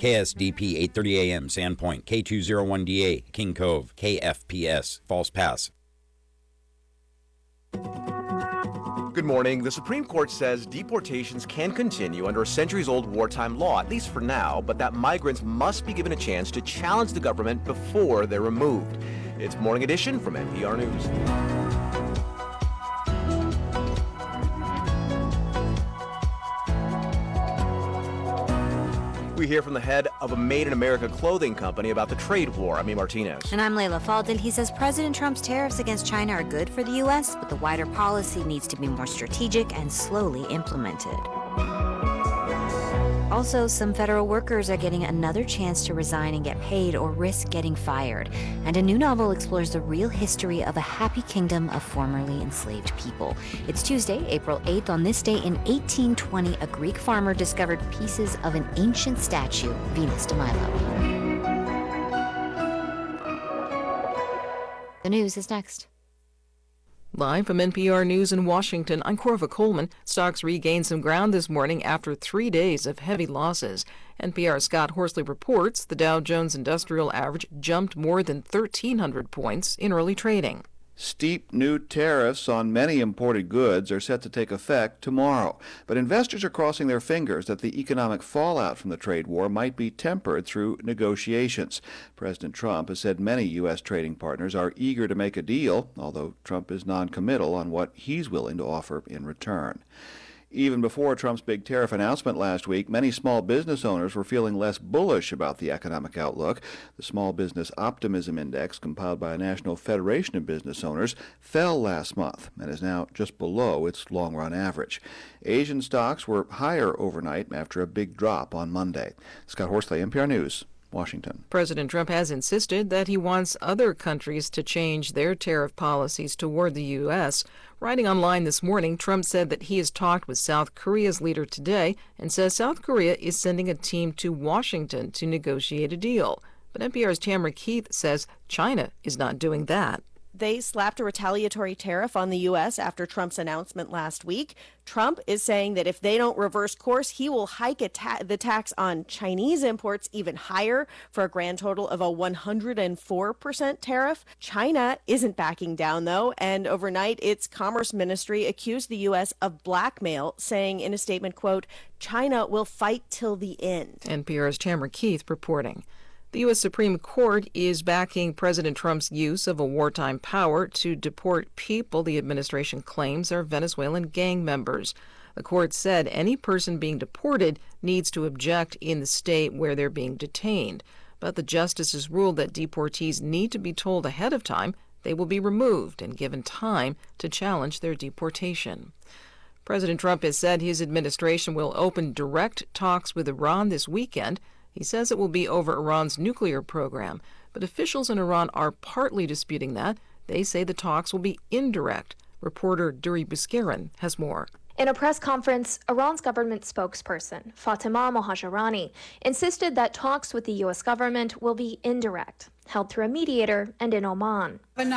KSDP 8:30 a.m. Sandpoint, K201DA, King Cove, KFPS, False Pass. Good morning. The Supreme Court says deportations can continue under a centuries-old wartime law, at least for now, but that migrants must be given a chance to challenge the government before they're removed. It's Morning Edition from NPR News. We hear from the head of a Made in America clothing company about the trade war. I'm E. Martinez. And I'm Layla Faldil. He says President Trump's tariffs against China are good for the U.S., but the wider policy needs to be more strategic and slowly implemented. Also, some federal workers are getting another chance to resign and get paid or risk getting fired. And a new novel explores the real history of a happy kingdom of formerly enslaved people. It's Tuesday, April 8th. On this day in 1820, a Greek farmer discovered pieces of an ancient statue, Venus de Milo. The news is next. Live from NPR News in Washington, I'm Corva Coleman. Stocks regained some ground this morning after 3 days of heavy losses. NPR's Scott Horsley reports the Dow Jones Industrial Average jumped more than 1,300 points in early trading. Steep new tariffs on many imported goods are set to take effect tomorrow. But investors are crossing their fingers that the economic fallout from the trade war might be tempered through negotiations. President Trump has said many U.S. trading partners are eager to make a deal, although Trump is non-committal on what he's willing to offer in return. Even before Trump's big tariff announcement last week, many small business owners were feeling less bullish about the economic outlook. The Small Business Optimism Index, compiled by a National Federation of Business Owners, fell last month and is now just below its long-run average. Asian stocks were higher overnight after a big drop on Monday. Scott Horsley, NPR News, Washington. President Trump has insisted that he wants other countries to change their tariff policies toward the U.S. Writing online this morning, Trump said that he has talked with South Korea's leader today and says South Korea is sending a team to Washington to negotiate a deal. But NPR's Tamara Keith says China is not doing that. They slapped a retaliatory tariff on the U.S. after Trump's announcement last week. Trump is saying that if they don't reverse course, he will hike the tax on Chinese imports even higher for a grand total of a 104% tariff. China isn't backing down, though, and overnight its Commerce Ministry accused the U.S. of blackmail, saying in a statement, quote, "China will fight till the end." NPR's Tamara Keith reporting. The U.S. Supreme Court is backing President Trump's use of a wartime power to deport people the administration claims are Venezuelan gang members. The court said any person being deported needs to object in the state where they're being detained. But the justices ruled that deportees need to be told ahead of time they will be removed and given time to challenge their deportation. President Trump has said his administration will open direct talks with Iran this weekend. He says it will be over Iran's nuclear program, but officials in Iran are partly disputing that. They say the talks will be indirect. Reporter Duri Buskarin has more. In a press conference, Iran's government spokesperson, Fatima Mohajerani, insisted that talks with the U.S. government will be indirect, held through a mediator and in Oman.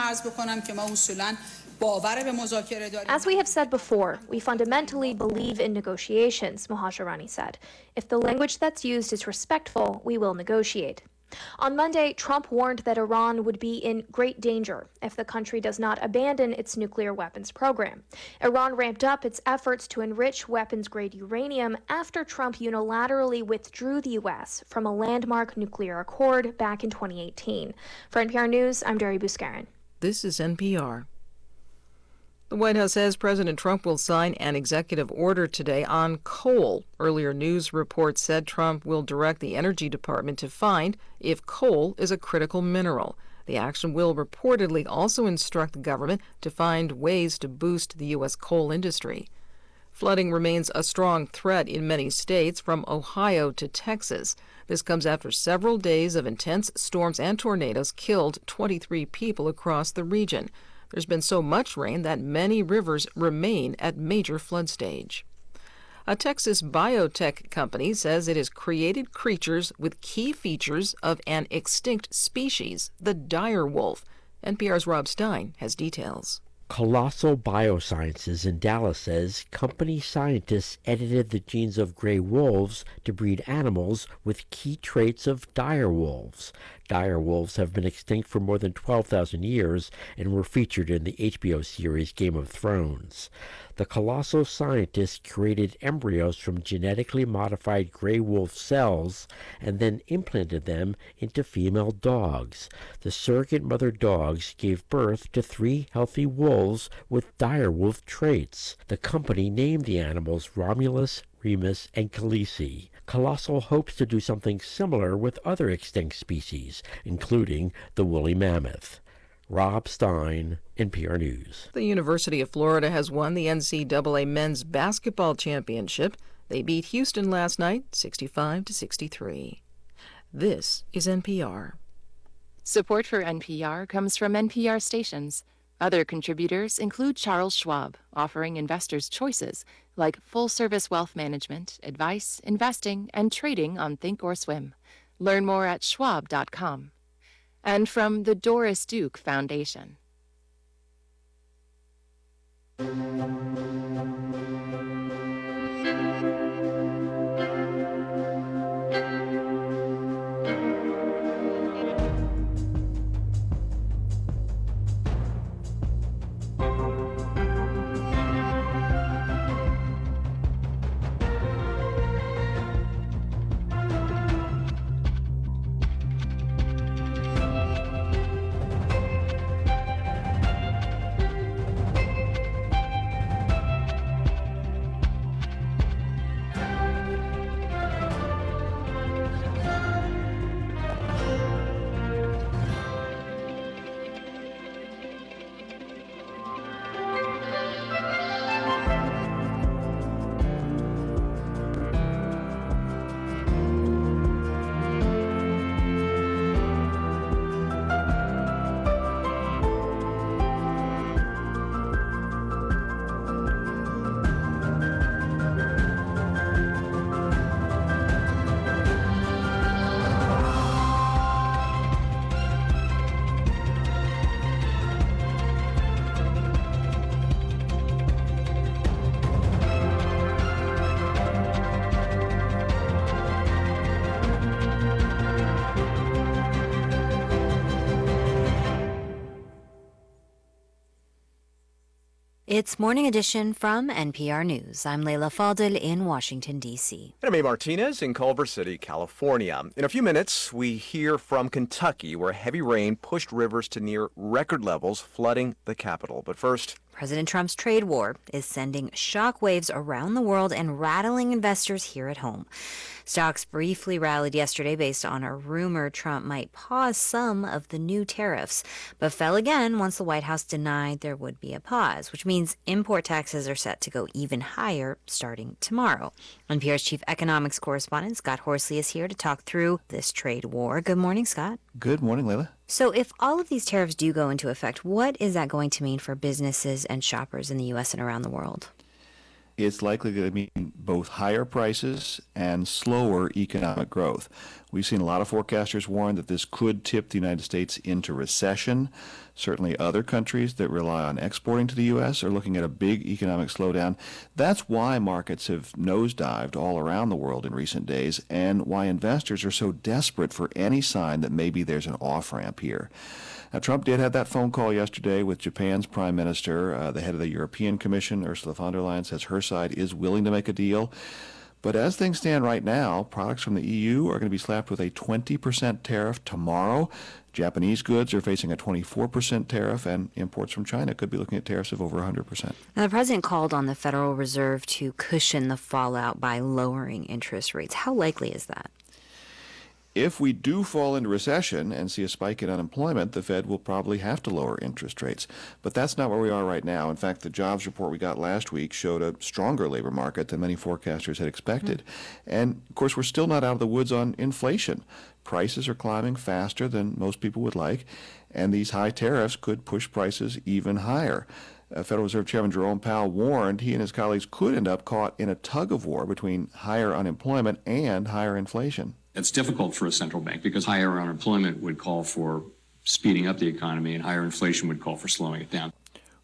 As we have said before, we fundamentally believe in negotiations, Mohajerani said. If the language that's used is respectful, we will negotiate. On Monday, Trump warned that Iran would be in great danger if the country does not abandon its nuclear weapons program. Iran ramped up its efforts to enrich weapons-grade uranium after Trump unilaterally withdrew the U.S. from a landmark nuclear accord back in 2018. For NPR News, I'm Duri Buskarin. This is NPR. The White House says President Trump will sign an executive order today on coal. Earlier news reports said Trump will direct the Energy Department to find if coal is a critical mineral. The action will reportedly also instruct the government to find ways to boost the U.S. coal industry. Flooding remains a strong threat in many states, from Ohio to Texas. This comes after several days of intense storms and tornadoes killed 23 people across the region. There's been so much rain that many rivers remain at major flood stage. A Texas biotech company says it has created creatures with key features of an extinct species, the dire wolf. NPR's Rob Stein has details. Colossal Biosciences in Dallas says company scientists edited the genes of gray wolves to breed animals with key traits of dire wolves. Dire wolves have been extinct for more than 12,000 years and were featured in the HBO series Game of Thrones. The colossal scientists created embryos from genetically modified gray wolf cells and then implanted them into female dogs. The surrogate mother dogs gave birth to 3 healthy wolves with dire wolf traits. The company named the animals Romulus, Remus, and Khaleesi. Colossal hopes to do something similar with other extinct species, including the woolly mammoth. Rob Stein, NPR News. The University of Florida has won the NCAA men's basketball championship. They beat Houston last night, 65-63. This is NPR. Support for NPR comes from NPR stations. Other contributors include Charles Schwab, offering investors choices like full-service wealth management, advice, investing, and trading on Thinkorswim. Learn more at schwab.com. And from the Doris Duke Foundation. It's Morning Edition from NPR News. I'm Leila Fadel in Washington, D.C. And I'm A. Martinez in Culver City, California. In a few minutes, we hear from Kentucky, where heavy rain pushed rivers to near record levels, flooding the capital. But first, President Trump's trade war is sending shockwaves around the world and rattling investors here at home. Stocks briefly rallied yesterday based on a rumor Trump might pause some of the new tariffs, but fell again once the White House denied there would be a pause, which means import taxes are set to go even higher starting tomorrow. NPR's chief economics correspondent Scott Horsley is here to talk through this trade war. Good morning, Scott. Good morning, Leila. So if all of these tariffs do go into effect, what is that going to mean for businesses and shoppers in the U.S. and around the world? It's likely going to mean both higher prices and slower economic growth. We've seen a lot of forecasters warn that this could tip the United States into recession. Certainly other countries that rely on exporting to the U.S. are looking at a big economic slowdown. That's why markets have nosedived all around the world in recent days, and why investors are so desperate for any sign that maybe there's an off-ramp here. Now, Trump did have that phone call yesterday with Japan's prime minister. The head of the European Commission, Ursula von der Leyen, says her side is willing to make a deal. But as things stand right now, products from the EU are going to be slapped with a 20% tariff tomorrow. Japanese goods are facing a 24% tariff, and imports from China could be looking at tariffs of over 100%. Now, the president called on the Federal Reserve to cushion the fallout by lowering interest rates. How likely is that? If we do fall into recession and see a spike in unemployment, the Fed will probably have to lower interest rates. But that's not where we are right now. In fact, the jobs report we got last week showed a stronger labor market than many forecasters had expected. And, of course, we're still not out of the woods on inflation. Prices are climbing faster than most people would like, and these high tariffs could push prices even higher. Federal Reserve Chairman Jerome Powell warned he and his colleagues could end up caught in a tug-of-war between higher unemployment and higher inflation. It's difficult for a central bank because higher unemployment would call for speeding up the economy and higher inflation would call for slowing it down.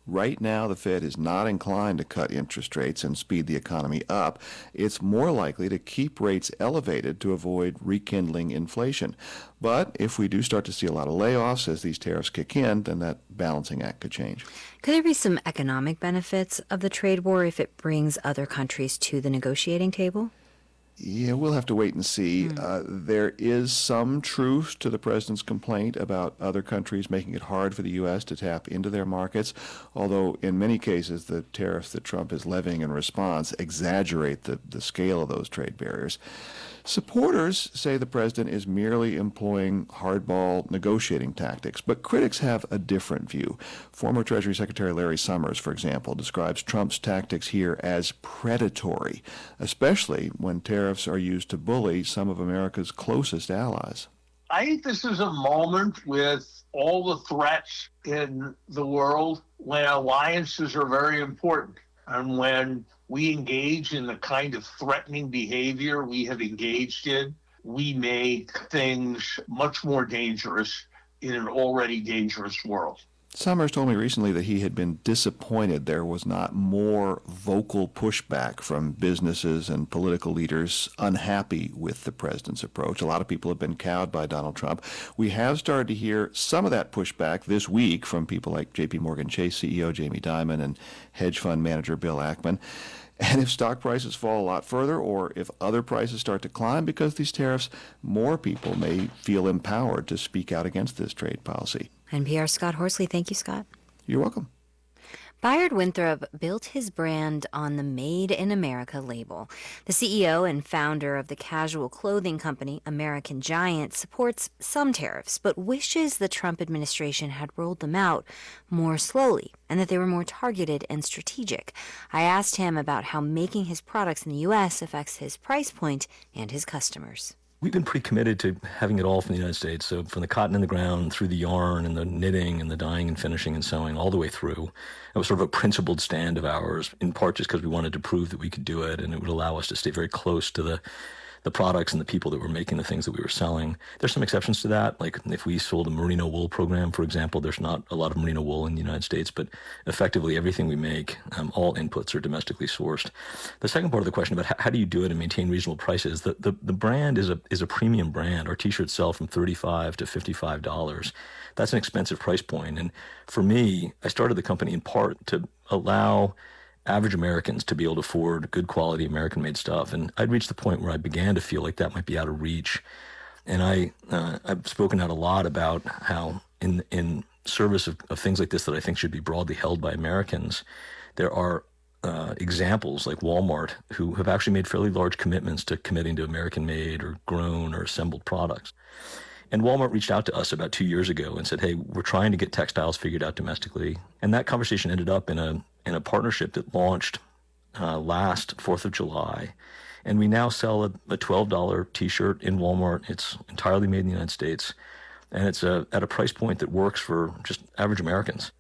Right now, the Fed is not inclined to cut interest rates and speed the economy up. It's more likely to keep rates elevated to avoid rekindling inflation. But if we do start to see a lot of layoffs as these tariffs kick in, then that balancing act could change. Could there be some economic benefits of the trade war if it brings other countries to the negotiating table? Yeah, we'll have to wait and see. There is some truth to the president's complaint about other countries making it hard for the U.S. to tap into their markets, although in many cases the tariffs that Trump is levying in response exaggerate the scale of those trade barriers. Supporters say the president is merely employing hardball negotiating tactics, but critics have a different view. Former Treasury Secretary Larry Summers, for example, describes Trump's tactics here as predatory, especially when tariffs are used to bully some of America's closest allies. I think this is a moment with all the threats in the world when alliances are very important, and when we engage in the kind of threatening behavior we have engaged in, we make things much more dangerous in an already dangerous world. Summers told me recently that he had been disappointed there was not more vocal pushback from businesses and political leaders unhappy with the president's approach. A lot of people have been cowed by Donald Trump. We have started to hear some of that pushback this week from people like J.P. Morgan Chase CEO Jamie Dimon and hedge fund manager Bill Ackman. And if stock prices fall a lot further, or if other prices start to climb because of these tariffs, more people may feel empowered to speak out against this trade policy. NPR Scott Horsley. Thank you, Scott. You're welcome. Bayard Winthrop built his brand on the Made in America label. The CEO and founder of the casual clothing company American Giant supports some tariffs, but wishes the Trump administration had rolled them out more slowly and that they were more targeted and strategic. I asked him about how making his products in the U.S. affects his price point and his customers. We've been pretty committed to having it all from the United States. So from the cotton in the ground, through the yarn and the knitting and the dyeing and finishing and sewing, all the way through. It was sort of a principled stand of ours, in part just because we wanted to prove that we could do it, and it would allow us to stay very close to the products and the people that were making the things that we were selling. There's some exceptions to that. Like if we sold a merino wool program, for example, there's not a lot of merino wool in the United States, but effectively everything we make, all inputs are domestically sourced. The second part of the question about how do you do it and maintain reasonable prices, the brand is a premium brand. Our t-shirts sell from $35 to $55. That's an expensive price point. And for me, I started the company in part to allow average Americans to be able to afford good quality American-made stuff. And I'd reached the point where I began to feel like that might be out of reach. And I've spoken out a lot about how in service of things like this that I think should be broadly held by Americans, there are examples like Walmart who have actually made fairly large commitments to committing to American-made or grown or assembled products. And Walmart reached out to us about 2 years ago and said, hey, we're trying to get textiles figured out domestically. And that conversation ended up in a partnership that launched last 4th of July. And we now sell a $12 t-shirt in Walmart. It's entirely made in the United States. And it's at a price point that works for just average Americans.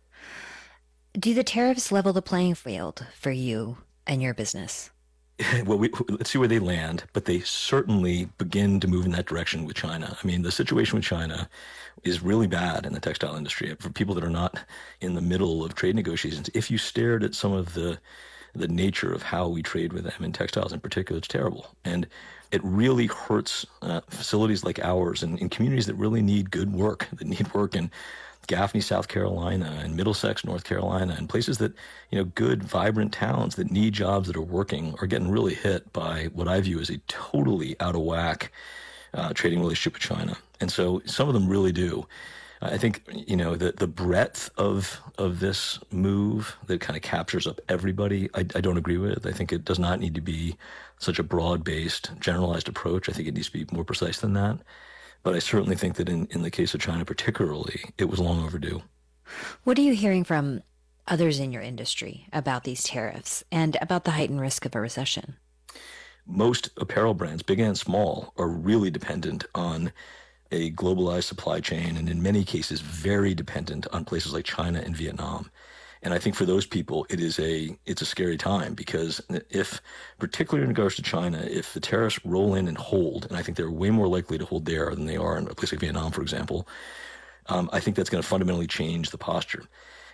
Do the tariffs level the playing field for you and your business? Well, let's see where they land, but they certainly begin to move in that direction with China. I mean, the situation with China is really bad in the textile industry. For people that are not in the middle of trade negotiations, if you stared at some of the nature of how we trade with them in textiles in particular, it's terrible. And it really hurts facilities like ours and in communities that really need good work, that need work in Gaffney, South Carolina, and Middlesex, North Carolina, and places that, good, vibrant towns that need jobs that are working are getting really hit by what I view as a totally out of whack trading relationship with China. And so some of them really do. I think, the breadth of this move that kind of captures up everybody, I don't agree with. I think it does not need to be such a broad-based, generalized approach. I think it needs to be more precise than that. But I certainly think that in the case of China particularly, it was long overdue. What are you hearing from others in your industry about these tariffs and about the heightened risk of a recession? Most apparel brands, big and small, are really dependent on a globalized supply chain, and in many cases very dependent on places like China and Vietnam. And I think for those people, it's a scary time, because if, particularly in regards to China, if the tariffs roll in and hold, and I think they're way more likely to hold there than they are in a place like Vietnam, for example, I think that's going to fundamentally change the posture.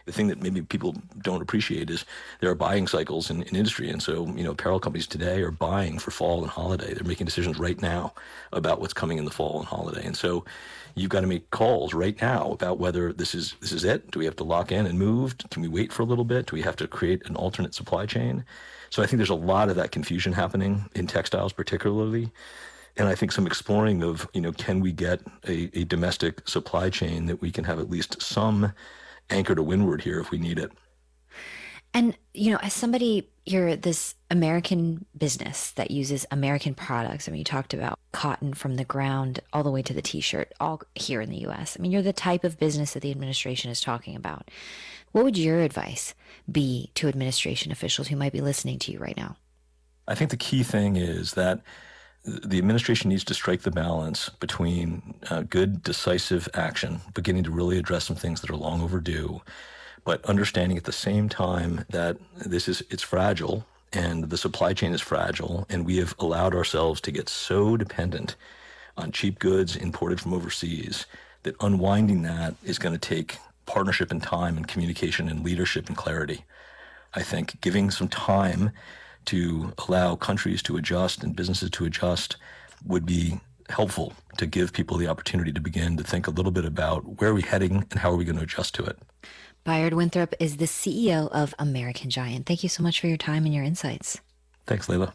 The thing that maybe people don't appreciate is there are buying cycles in industry. And so, apparel companies today are buying for fall and holiday. They're making decisions right now about what's coming in the fall and holiday. And so you've got to make calls right now about whether this is it. Do we have to lock in and move? Can we wait for a little bit? Do we have to create an alternate supply chain? So I think there's a lot of that confusion happening in textiles particularly. And I think some exploring of, can we get a domestic supply chain that we can have at least some anchor to windward here if we need it. And, as somebody, you're this American business that uses American products. I mean, you talked about cotton from the ground all the way to the T-shirt, all here in the U.S. I mean, you're the type of business that the administration is talking about. What would your advice be to administration officials who might be listening to you right now? I think the key thing is that the administration needs to strike the balance between good, decisive action, beginning to really address some things that are long overdue, but understanding at the same time that it's fragile and the supply chain is fragile, and we have allowed ourselves to get so dependent on cheap goods imported from overseas that unwinding that is going to take partnership and time and communication and leadership and clarity. I think giving some time to allow countries to adjust and businesses to adjust would be helpful to give people the opportunity to begin to think a little bit about where are we heading and how are we going to adjust to it. Bayard Winthrop is the CEO of American Giant. Thank you so much for your time and your insights. Thanks, Leila.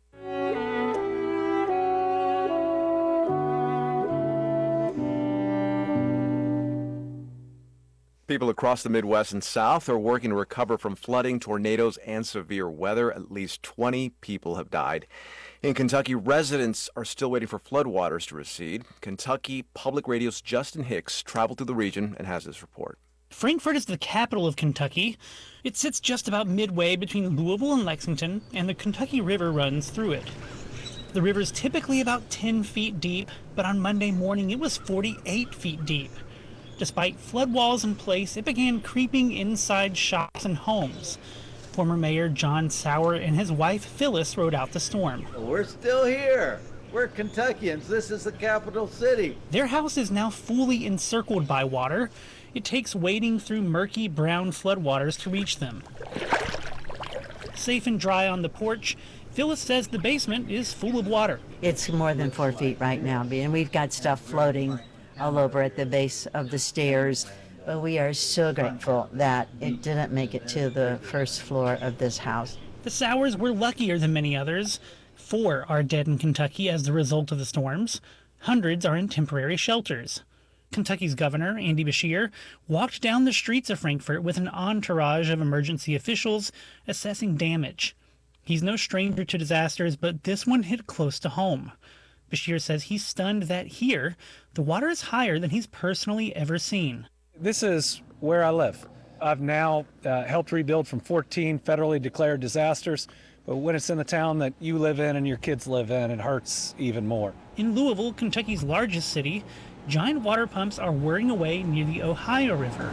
People across the Midwest and South are working to recover from flooding, tornadoes, and severe weather. At least 20 people have died. In Kentucky, residents are still waiting for floodwaters to recede. Kentucky Public Radio's Justin Hicks traveled through the region and has this report. Frankfort is the capital of Kentucky. It sits just about midway between Louisville and Lexington, and the Kentucky River runs through it. The river is typically about 10 feet deep, but on Monday morning it was 48 feet deep. Despite flood walls in place, it began creeping inside shops and homes. Former Mayor John Sauer and his wife Phyllis rode out the storm. We're still here. We're Kentuckians. This is the capital city. Their house is now fully encircled by water. It takes wading through murky brown floodwaters to reach them. Safe and dry on the porch, Phyllis says the basement is full of water. It's more than 4 feet right now, and we've got stuff floating all over at the base of the stairs. But we are so grateful that it didn't make it to the first floor of this house. The Sauers were luckier than many others. 4 are dead in Kentucky as the result of the storms. Hundreds are in temporary shelters. Kentucky's governor, Andy Beshear, walked down the streets of Frankfort with an entourage of emergency officials assessing damage. He's no stranger to disasters, but this one hit close to home. Beshear says he's stunned that here, the water is higher than he's personally ever seen. This is where I live. I've now helped rebuild from 14 federally declared disasters, but when it's in the town that you live in and your kids live in, it hurts even more. In Louisville, Kentucky's largest city, giant water pumps are whirring away near the Ohio River.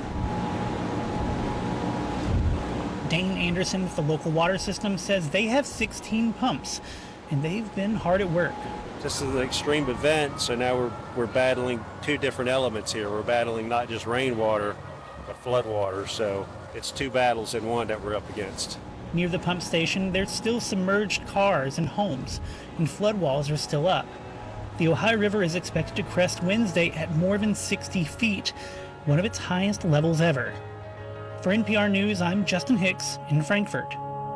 Dane Anderson with the local water system says they have 16 pumps, and they've been hard at work. This is an extreme event, so now we're battling 2 different elements here. We're battling not just rainwater, but floodwater, so it's 2 battles in one that we're up against. Near the pump station, there's still submerged cars and homes, and flood walls are still up. The Ohio River is expected to crest Wednesday at more than 60 feet, one of its highest levels ever. For NPR News, I'm Justin Hicks in Frankfort.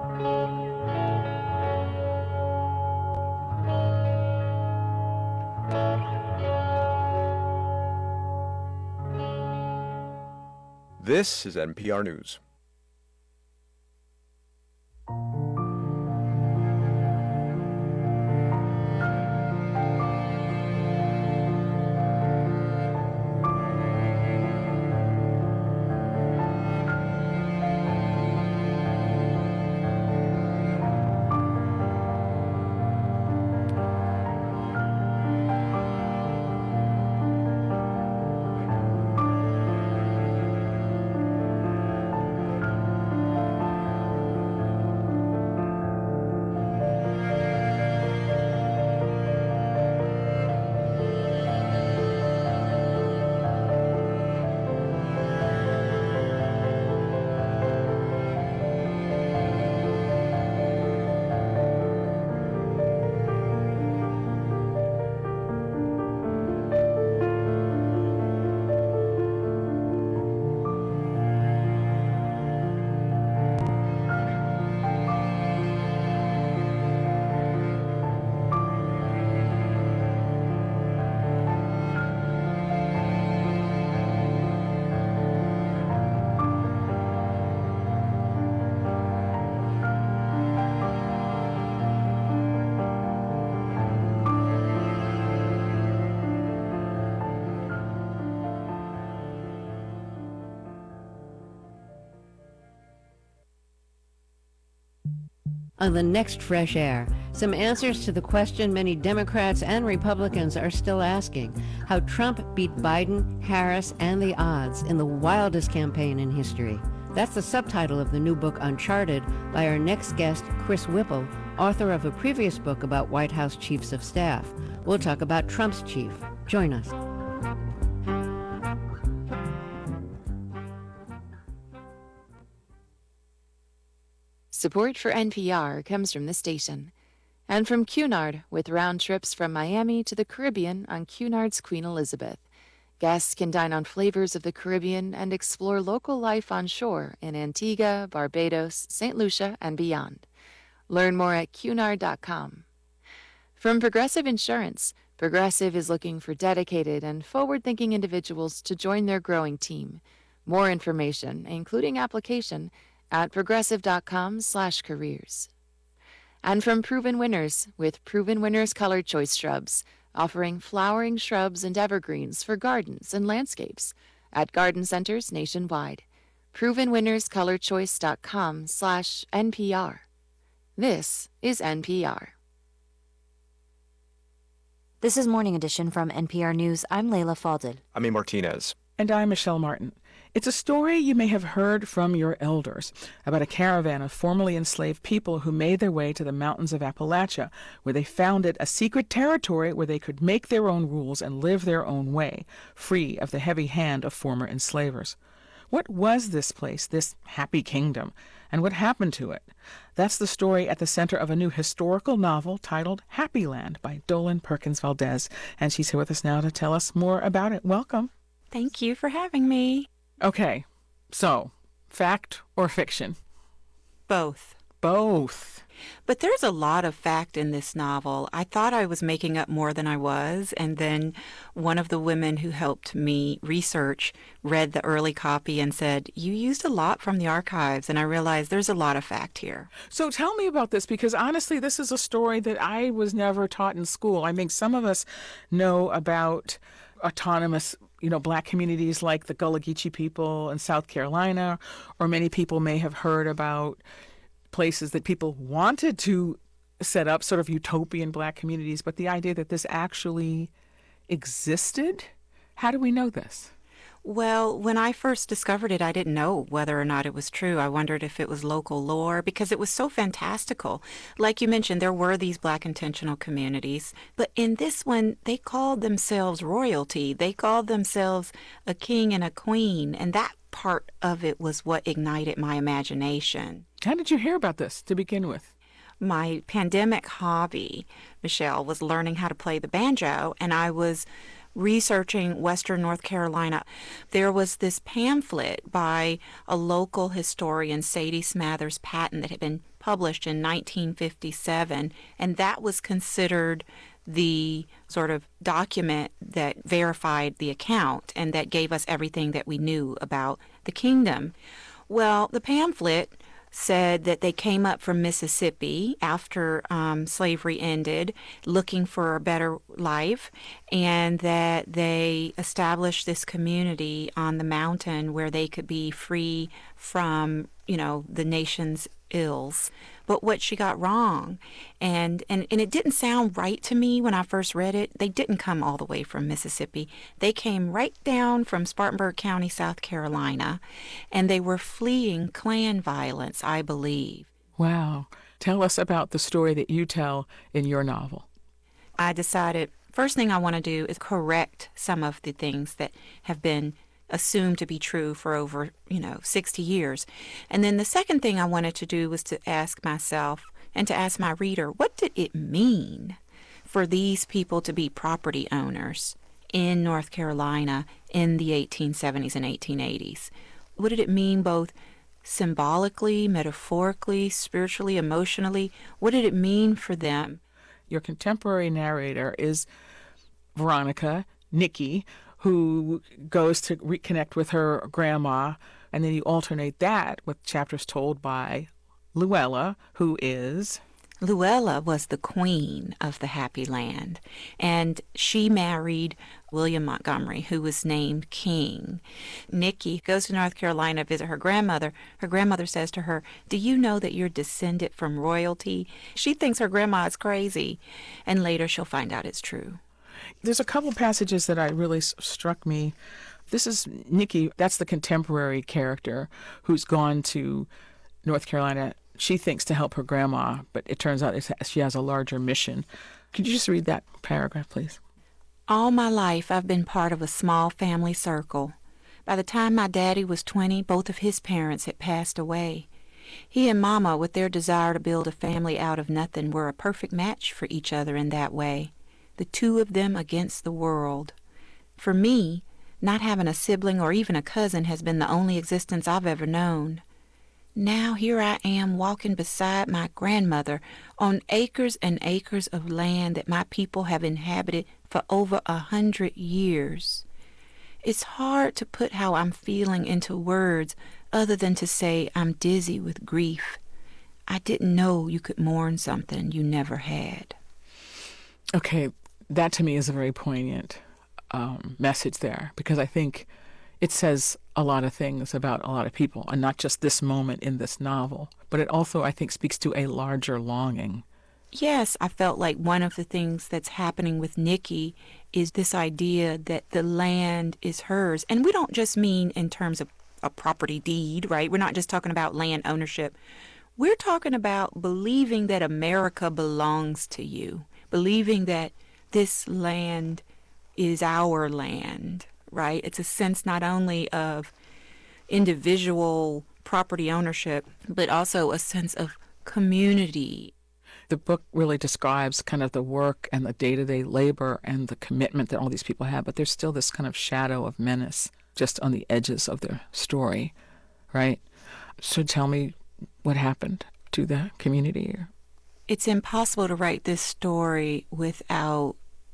This is NPR News. On the next Fresh Air, some answers to the question many Democrats and Republicans are still asking: how Trump beat Biden, Harris, and the odds in the wildest campaign in history. That's the subtitle of the new book Uncharted by our next guest, Chris Whipple, author of a previous book about White House chiefs of staff. We'll talk about Trump's chief. Join us. Support for NPR comes from the station and from Cunard, with round trips from Miami to the Caribbean on Cunard's Queen Elizabeth. Guests can dine on flavors of the Caribbean and explore local life on shore in Antigua, Barbados, St. Lucia, and beyond. Learn more at cunard.com. From Progressive Insurance, Progressive is looking for dedicated and forward-thinking individuals to join their growing team. More information, including application, at progressive.com/careers. And from Proven Winners, with Proven Winners Color Choice Shrubs, offering flowering shrubs and evergreens for gardens and landscapes at garden centers nationwide. ProvenWinnersColorChoice.com/NPR. This is NPR. This is Morning Edition from NPR News. I'm Leila Fadel. I'm A. Martinez. And I'm Michelle Martin. It's a story you may have heard from your elders about a caravan of formerly enslaved people who made their way to the mountains of Appalachia, where they founded a secret territory where they could make their own rules and live their own way, free of the heavy hand of former enslavers. What was this place, this happy kingdom, and what happened to it? That's the story at the center of a new historical novel titled Happy Land by Dolen Perkins Valdez, and she's here with us now to tell us more about it. Welcome. Thank you for having me. Okay, so, fact or fiction? Both. Both. But there's a lot of fact in this novel. I thought I was making up more than I was, and then one of the women who helped me research read the early copy and said, "You used a lot from the archives," and I realized there's a lot of fact here. So tell me about this, because honestly, this is a story that I was never taught in school. I think some of us know about autonomous Black communities like the Gullah Geechee people in South Carolina, or many people may have heard about places that people wanted to set up sort of utopian Black communities, but the idea that this actually existed, how do we know this? Well, when I first discovered it, I didn't know whether or not it was true. I wondered if it was local lore because it was so fantastical. Like you mentioned, there were these Black intentional communities, but in this one, they called themselves royalty. They called themselves a king and a queen, and that part of it was what ignited my imagination. How did you hear about this to begin with? My pandemic hobby, Michelle, was learning how to play the banjo, and I was researching Western North Carolina. There was this pamphlet by a local historian, Sadie Smathers Patton, that had been published in 1957, and that was considered the sort of document that verified the account and that gave us everything that we knew about the kingdom. Well, the pamphlet said that they came up from Mississippi after slavery ended, looking for a better life, and that they established this community on the mountain where they could be free from, the nation's ills. But what she got wrong, and it didn't sound right to me when I first read it, they didn't come all the way from Mississippi. They came right down from Spartanburg County, South Carolina, and they were fleeing Klan violence, I believe. Wow. Tell us about the story that you tell in your novel. I decided, first thing I want to do is correct some of the things that have been assumed to be true for over, 60 years. And then the second thing I wanted to do was to ask myself and to ask my reader, what did it mean for these people to be property owners in North Carolina in the 1870s and 1880s? What did it mean both symbolically, metaphorically, spiritually, emotionally? What did it mean for them? Your contemporary narrator is Veronica, Nikki, who goes to reconnect with her grandma, and then you alternate that with chapters told by Luella, who is Luella was the queen of the Happy Land, and she married William Montgomery, who was named king. Nikki goes to North Carolina to visit her grandmother. Her grandmother says to her, "Do you know that you're descended from royalty?" She thinks her grandma is crazy, and later she'll find out it's true. There's a couple passages that really struck me. This is Nikki, that's the contemporary character who's gone to North Carolina, she thinks, to help her grandma, but it turns out she has a larger mission. Could you just read that paragraph, please? All my life, I've been part of a small family circle. By the time my daddy was 20, both of his parents had passed away. He and Mama, with their desire to build a family out of nothing, were a perfect match for each other in that way. The two of them against the world. For me, not having a sibling or even a cousin has been the only existence I've ever known. Now here I am walking beside my grandmother on acres and acres of land that my people have inhabited for over 100 years. It's hard to put how I'm feeling into words other than to say I'm dizzy with grief. I didn't know you could mourn something you never had. Okay, that to me is a very poignant message there, because I think it says a lot of things about a lot of people, and not just this moment in this novel, but it also, I think, speaks to a larger longing. Yes, I felt like one of the things that's happening with Nikki is this idea that the land is hers. And we don't just mean in terms of a property deed, right? We're not just talking about land ownership. We're talking about believing that America belongs to you, believing that this land is our land, right? It's a sense not only of individual property ownership, but also a sense of community. The book really describes kind of the work and the day-to-day labor and the commitment that all these people have, but there's still this kind of shadow of menace just on the edges of their story, right? So tell me what happened to the community. It's impossible to write this story without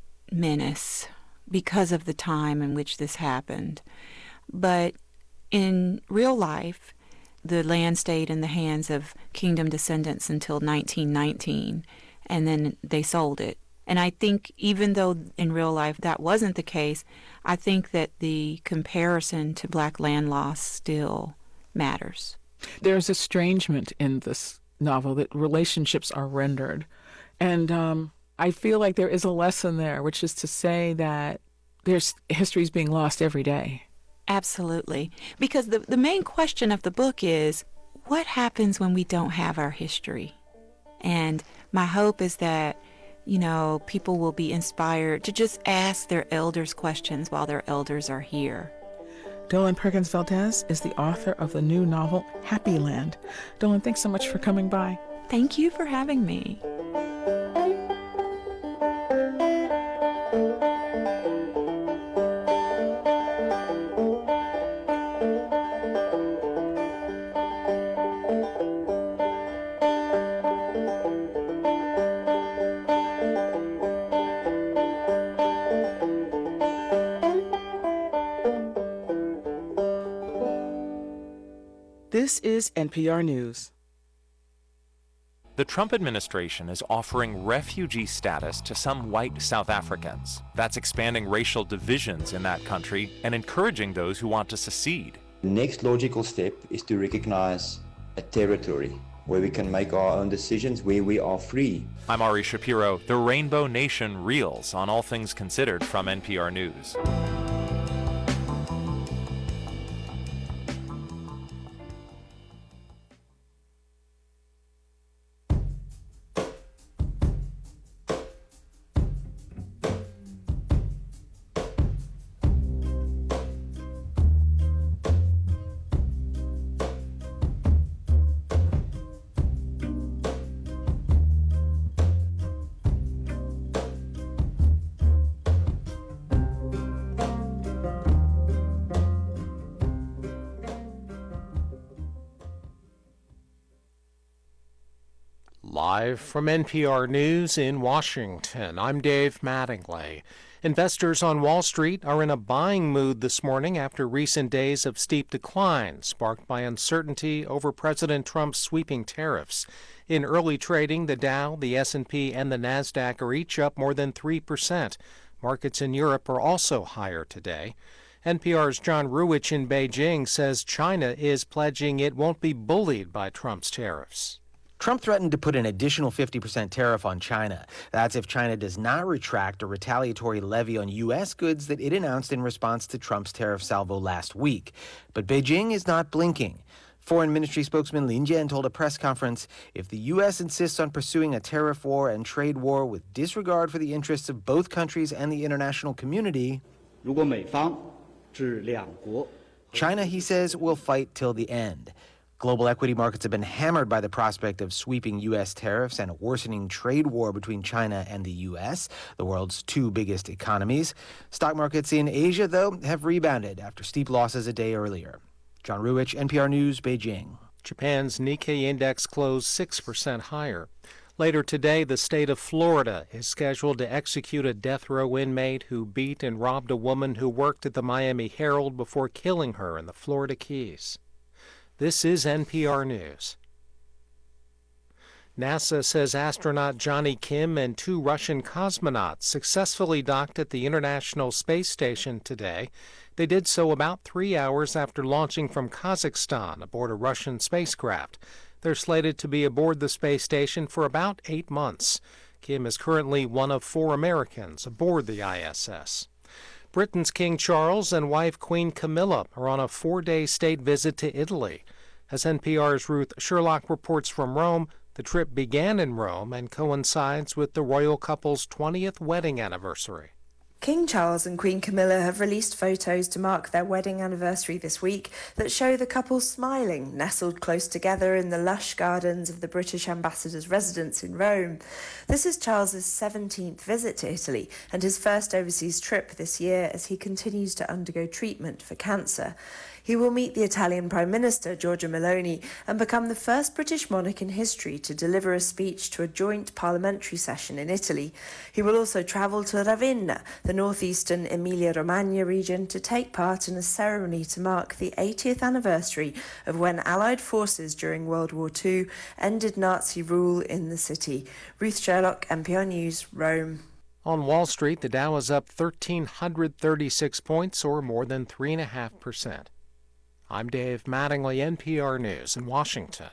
menace because of the time in which this happened. But in real life, the land stayed in the hands of kingdom descendants until 1919, and then they sold it. And I think even though in real life that wasn't the case, I think that the comparison to black land loss still matters. There's estrangement in this novel, that relationships are rendered. And I feel like there is a lesson there, which is to say that there's histories being lost every day. Absolutely. Because the main question of the book is, what happens when we don't have our history? And my hope is that, people will be inspired to just ask their elders questions while their elders are here. Dolen Perkins Valdez is the author of the new novel, Happy Land. Dolen, thanks so much for coming by. Thank you for having me. This is NPR News. The Trump administration is offering refugee status to some white South Africans. That's expanding racial divisions in that country and encouraging those who want to secede. The next logical step is to recognize a territory where we can make our own decisions, where we are free. I'm Ari Shapiro. The Rainbow Nation reels on All Things Considered from NPR News. Live from NPR News in Washington, I'm Dave Mattingly. Investors on Wall Street are in a buying mood this morning after recent days of steep decline, sparked by uncertainty over President Trump's sweeping tariffs. In early trading, the Dow, the S&P, and the Nasdaq are each up more than 3%. Markets in Europe are also higher today. NPR's John Ruwitch in Beijing says China is pledging it won't be bullied by Trump's tariffs. Trump threatened to put an additional 50% tariff on China. That's if China does not retract a retaliatory levy on U.S. goods that it announced in response to Trump's tariff salvo last week. But Beijing is not blinking. Foreign Ministry spokesman Lin Jian told a press conference, if the U.S. insists on pursuing a tariff war and trade war with disregard for the interests of both countries and the international community, China, he says, will fight till the end. Global equity markets have been hammered by the prospect of sweeping U.S. tariffs and a worsening trade war between China and the U.S., the world's two biggest economies. Stock markets in Asia, though, have rebounded after steep losses a day earlier. John Ruwitch, NPR News, Beijing. Japan's Nikkei index closed 6% higher. Later today, the state of Florida is scheduled to execute a death row inmate who beat and robbed a woman who worked at the Miami Herald before killing her in the Florida Keys. This is NPR News. NASA says astronaut Johnny Kim and 2 Russian cosmonauts successfully docked at the International Space Station today. They did so about 3 hours after launching from Kazakhstan aboard a Russian spacecraft. They're slated to be aboard the space station for about 8 months. Kim is currently one of 4 Americans aboard the ISS. Britain's King Charles and wife Queen Camilla are on a 4-day state visit to Italy. As NPR's Ruth Sherlock reports from Rome, the trip began in Rome and coincides with the royal couple's 20th wedding anniversary. King Charles and Queen Camilla have released photos to mark their wedding anniversary this week that show the couple smiling, nestled close together in the lush gardens of the British ambassador's residence in Rome. This is Charles's 17th visit to Italy and his first overseas trip this year as he continues to undergo treatment for cancer. He will meet the Italian Prime Minister, Giorgia Meloni, and become the first British monarch in history to deliver a speech to a joint parliamentary session in Italy. He will also travel to Ravenna, the northeastern Emilia-Romagna region, to take part in a ceremony to mark the 80th anniversary of when Allied forces during World War II ended Nazi rule in the city. Ruth Sherlock, NPR News, Rome. On Wall Street, the Dow is up 1,336 points, or more than 3.5%. I'm Dave Mattingly, NPR News in Washington.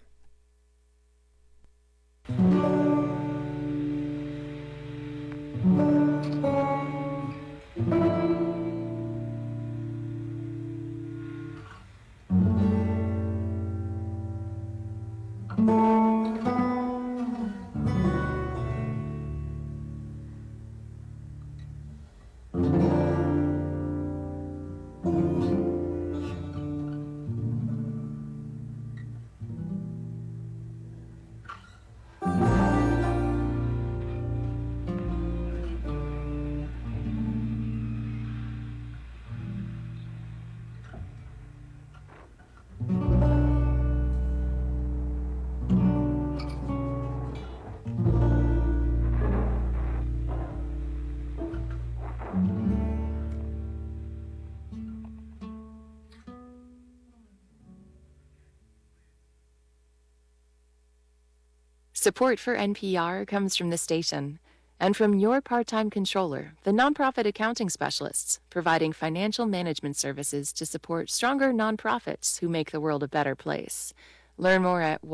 Support for NPR comes from the station and from your part-time controller, the nonprofit accounting specialists, providing financial management services to support stronger nonprofits who make the world a better place. Learn more at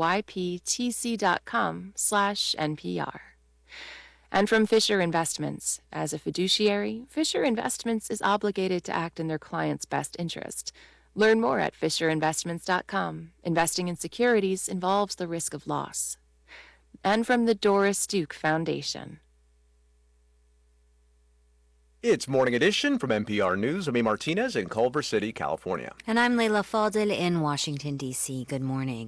yptc.com/NPR. And from Fisher Investments. As a fiduciary, Fisher Investments is obligated to act in their client's best interest. Learn more at fisherinvestments.com. Investing in securities involves the risk of loss. And from the Doris Duke Foundation. It's Morning Edition from NPR News. I'm Martinez in Culver City, California. And I'm Leila Fadel in Washington, D.C. Good morning.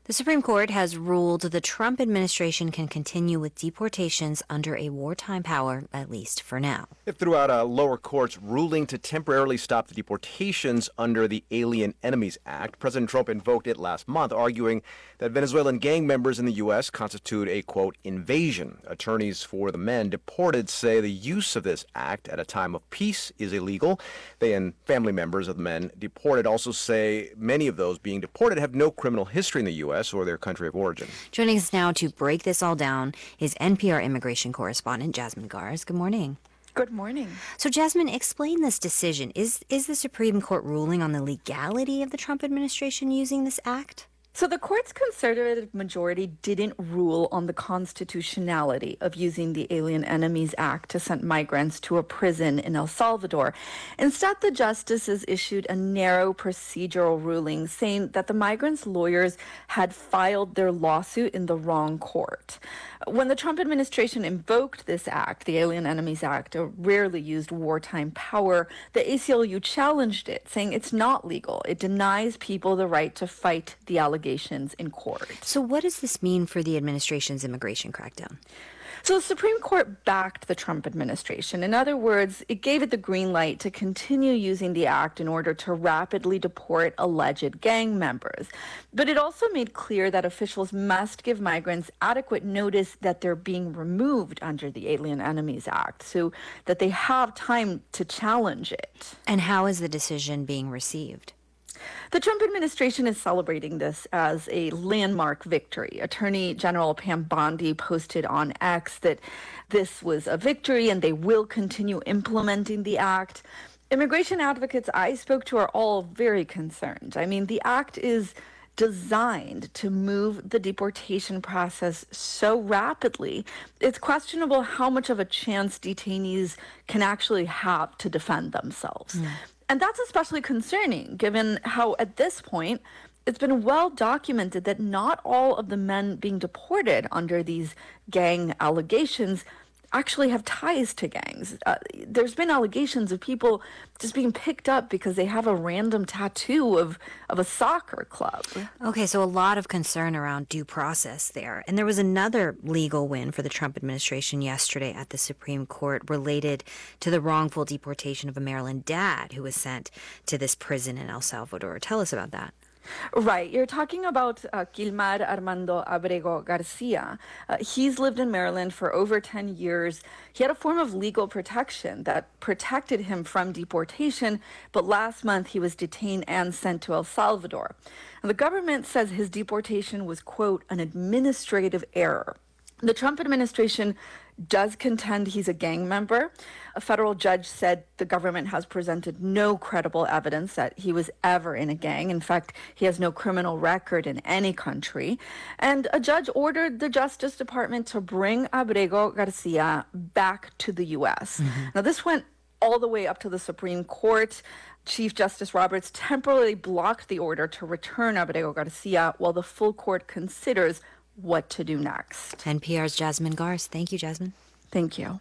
The Supreme Court has ruled the Trump administration can continue with deportations under a wartime power, at least for now. It threw out a lower court's ruling to temporarily stop the deportations under the Alien Enemies Act. President Trump invoked it last month, arguing that Venezuelan gang members in the U.S. constitute a, quote, invasion. Attorneys for the men deported say the use of this act at a time of peace is illegal. They and family members of the men deported also say many of those being deported have no criminal history in the U.S. or their country of origin. Joining us now to break this all down is NPR immigration correspondent Jasmine Garsd. Good morning. Good morning. So, Jasmine, explain this decision. Is the Supreme Court ruling on the legality of the Trump administration using this act? So the court's conservative majority didn't rule on the constitutionality of using the Alien Enemies Act to send migrants to a prison in El Salvador. Instead, the justices issued a narrow procedural ruling saying that the migrants' lawyers had filed their lawsuit in the wrong court. When the Trump administration invoked this act, the Alien Enemies Act, a rarely used wartime power, the ACLU challenged it, saying it's not legal. It denies people the right to fight the allegations in court. So what does this mean for the administration's immigration crackdown? So the Supreme Court backed the Trump administration. In other words, it gave it the green light to continue using the act in order to rapidly deport alleged gang members. But it also made clear that officials must give migrants adequate notice that they're being removed under the Alien Enemies Act so that they have time to challenge it. And how is the decision being received? The Trump administration is celebrating this as a landmark victory. Attorney General Pam Bondi posted on X that this was a victory and they will continue implementing the act. Immigration advocates I spoke to are all very concerned. I mean, the act is designed to move the deportation process so rapidly, it's questionable how much of a chance detainees can actually have to defend themselves. And that's especially concerning, given how, at this point, it's been well documented that not all of the men being deported under these gang allegations actually have ties to gangs. There's been allegations of people just being picked up because they have a random tattoo of a soccer club. Okay, so a lot of concern around due process there. And there was another legal win for the Trump administration yesterday at the Supreme Court related to the wrongful deportation of a Maryland dad who was sent to this prison in El Salvador. Tell us about that. Right. You're talking about Kilmar Armando Abrego Garcia. He's lived in Maryland for over 10 years. He had a form of legal protection that protected him from deportation, but last month he was detained and sent to El Salvador. And the government says his deportation was, quote, an administrative error. The Trump administration does contend he's a gang member. A federal judge said the government has presented no credible evidence that he was ever in a gang. In fact, he has no criminal record in any country. And a judge ordered the Justice Department to bring Abrego Garcia back to the U.S. Now, this went all the way up to the Supreme Court. Chief Justice Roberts temporarily blocked the order to return Abrego Garcia while the full court considers what to do next. NPR's Jasmine Garsd. Thank you, Jasmine. Thank you.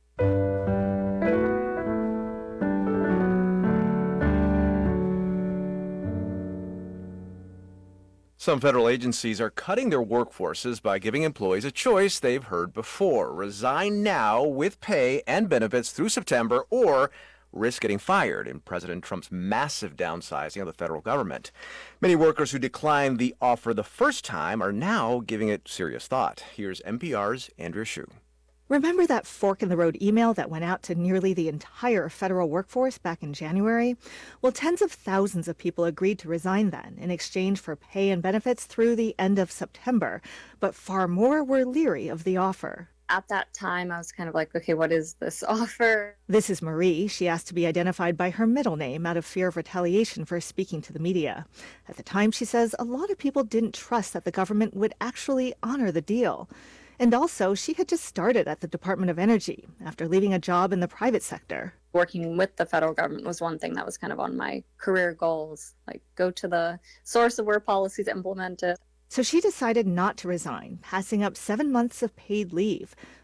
Some federal agencies are cutting their workforces by giving employees a choice they've heard before. Resign now with pay and benefits through September or risk getting fired in President Trump's massive downsizing of the federal government. Many workers who declined the offer the first time are now giving it serious thought. Here's NPR's Andrea Hsu. Remember that fork in the road email that went out to nearly the entire federal workforce back in January? Well, tens of thousands of people agreed to resign then in exchange for pay and benefits through the end of September, but far more were leery of the offer. At that time, I was kind of like, okay, what is this offer? This is Marie. She asked to be identified by her middle name out of fear of retaliation for speaking to the media. At the time, she says, a lot of people didn't trust that the government would actually honor the deal. And also, she had just started at the Department of Energy after leaving a job in the private sector. Working with the federal government was one thing that was kind of on my career goals, like go to the source of where policies implemented. So she decided not to resign, passing up 7 months of paid leave.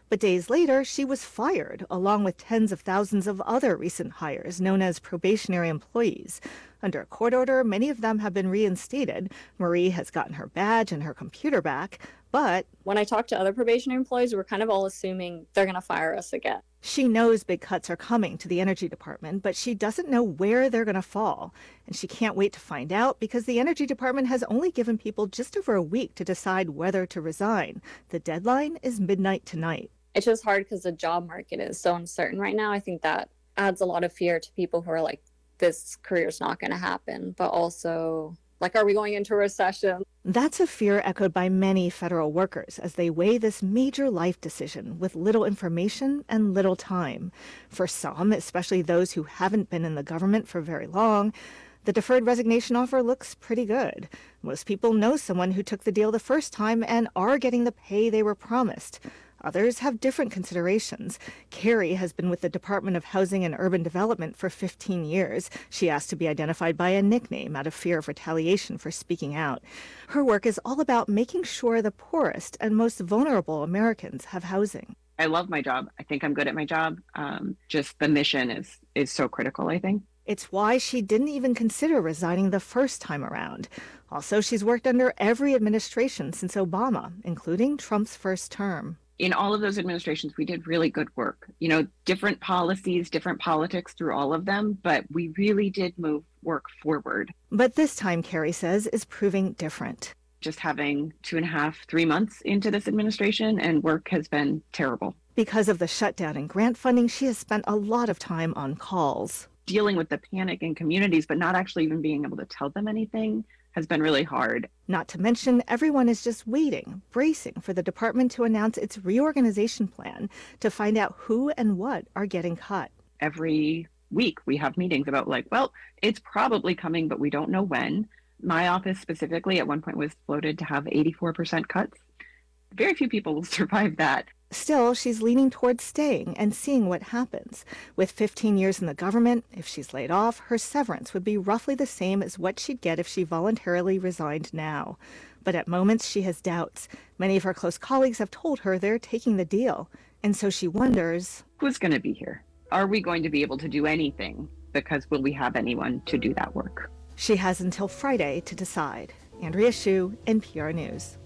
But days later, she was fired, along with tens of thousands of other recent hires known as probationary employees. Under a court order, many of them have been reinstated. Marie has gotten her badge and her computer back, but when I talk to other probationary employees, we're kind of all assuming they're going to fire us again. She knows big cuts are coming to the Energy Department, but she doesn't know where they're going to fall. And she can't wait to find out because the Energy Department has only given people just over a week to decide whether to resign. The deadline is midnight tonight. It's just hard because the job market is so uncertain right now. I think that adds a lot of fear to people who are like, this career's not going to happen, but also like, are we going into a recession? That's a fear echoed by many federal workers as they weigh this major life decision with little information and little time. For some, especially those who haven't been in the government for very long, the deferred resignation offer looks pretty good. Most people know someone who took the deal the first time and are getting the pay they were promised. Others have different considerations. Carrie has been with the Department of Housing and Urban Development for 15 years. She asked to be identified by a nickname out of fear of retaliation for speaking out. Her work is all about making sure the poorest and most vulnerable Americans have housing. I love my job. I think I'm good at my job. Just the mission is so critical, I think. It's why she didn't even consider resigning the first time around. Also, she's worked under every administration since Obama, including Trump's first term. In all of those administrations, we did really good work. You know, different policies, different politics through all of them, but we really did move work forward. But this time, Carrie says, is proving different. Just having 2.5, 3 months into this administration, and work has been terrible. Because of the shutdown in grant funding, she has spent a lot of time on calls. Dealing with the panic in communities, but not actually even being able to tell them anything has been really hard. Not to mention, everyone is just waiting, bracing for the department to announce its reorganization plan to find out who and what are getting cut. Every week we have meetings about like, well, it's probably coming, but we don't know when. My office specifically at one point was floated to have 84% cuts. Very few people will survive that. Still, she's leaning towards staying and seeing what happens. With 15 years in the government, if she's laid off, her severance would be roughly the same as what she'd get if she voluntarily resigned now. But at moments, she has doubts. Many of her close colleagues have told her they're taking the deal. And so she wonders, who's going to be here? Are we going to be able to do anything? Because will we have anyone to do that work? She has until Friday to decide. Andrea Hsu, NPR News.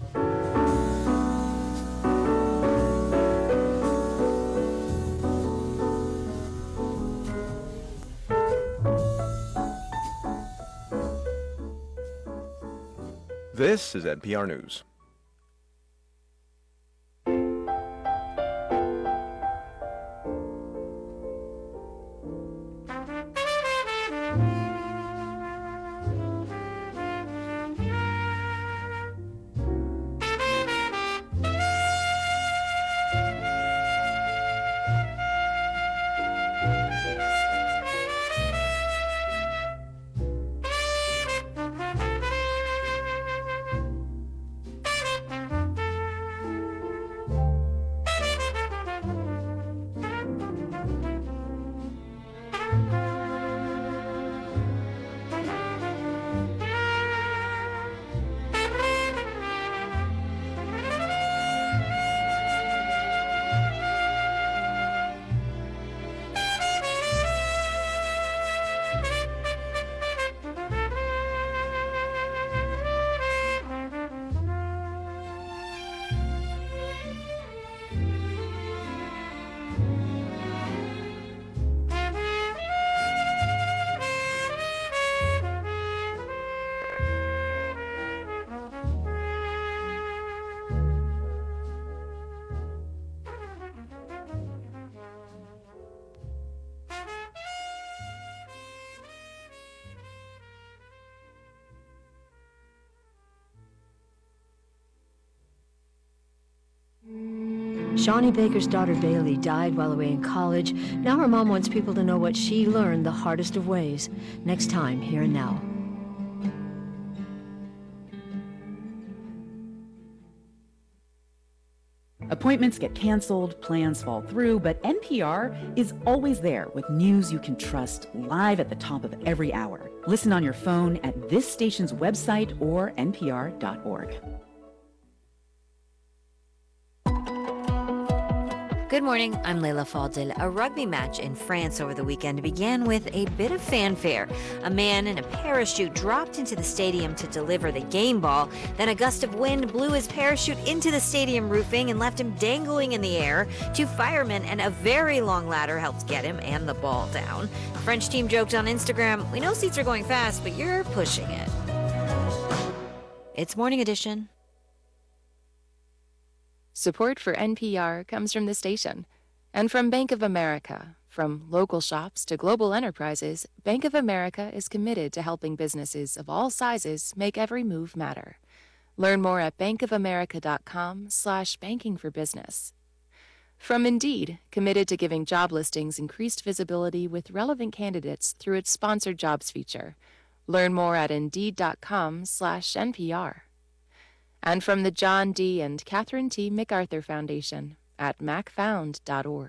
This is NPR News. Shawnee Baker's daughter Bailey died while away in college. Now her mom wants people to know what she learned the hardest of ways. Next time, Here and Now. Appointments get canceled, plans fall through, but NPR is always there with news you can trust live at the top of every hour. Listen on your phone at this station's website or npr.org. Good morning, I'm Leila Fadel. A rugby match in France over the weekend began with a bit of fanfare. A man in a parachute dropped into the stadium to deliver the game ball. Then a gust of wind blew his parachute into the stadium roofing and left him dangling in the air. 2 firemen and a very long ladder helped get him and the ball down. The French team joked on Instagram, "We know seats are going fast, but you're pushing it." It's Morning Edition. Support for NPR comes from the station and from Bank of America. From local shops to global enterprises, Bank of America is committed to helping businesses of all sizes make every move matter. Learn more at bankofamerica.com/bankingforbusiness. From Indeed, committed to giving job listings increased visibility with relevant candidates through its sponsored jobs feature. Learn more at Indeed.com/NPR. And from the John D. and Catherine T. MacArthur Foundation at macfound.org.